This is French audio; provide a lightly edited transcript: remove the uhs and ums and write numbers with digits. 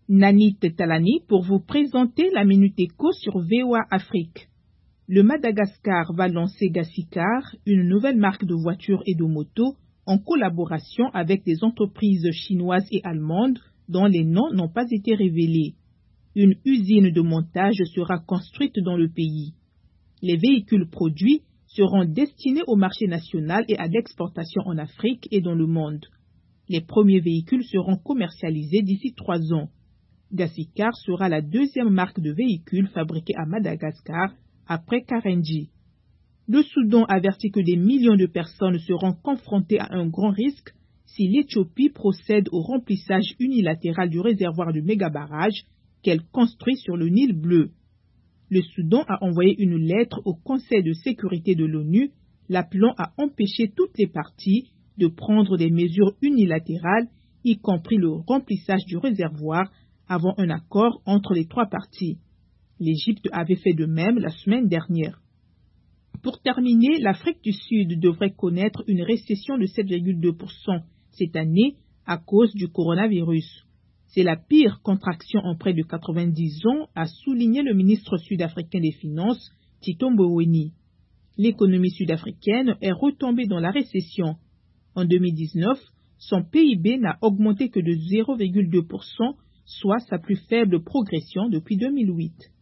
Nanit Talani pour vous présenter la Minute Éco sur VOA Afrique. Le Madagascar va lancer Gassicar, une nouvelle marque de voitures et de motos, en collaboration avec des entreprises chinoises et allemandes dont les noms n'ont pas été révélés. Une usine de montage sera construite dans le pays. Les véhicules produits seront destinés au marché national et à l'exportation en Afrique et dans le monde. Les premiers véhicules seront commercialisés d'ici 3 ans. Gassicar sera la deuxième marque de véhicules fabriquée à Madagascar après Karenji. Le Soudan avertit que des millions de personnes seront confrontées à un grand risque si l'Éthiopie procède au remplissage unilatéral du réservoir du méga-barrage qu'elle construit sur le Nil bleu. Le Soudan a envoyé une lettre au Conseil de sécurité de l'ONU l'appelant à empêcher toutes les parties de prendre des mesures unilatérales, y compris le remplissage du réservoir, avant un accord entre les 3 parties. L'Égypte avait fait de même la semaine dernière. Pour terminer, l'Afrique du Sud devrait connaître une récession de 7,2% cette année à cause du coronavirus. C'est la pire contraction en près de 90 ans, a souligné le ministre sud-africain des Finances, Tito Mboweni. L'économie sud-africaine est retombée dans la récession. En 2019, son PIB n'a augmenté que de 0,2%, soit sa plus faible progression depuis 2008.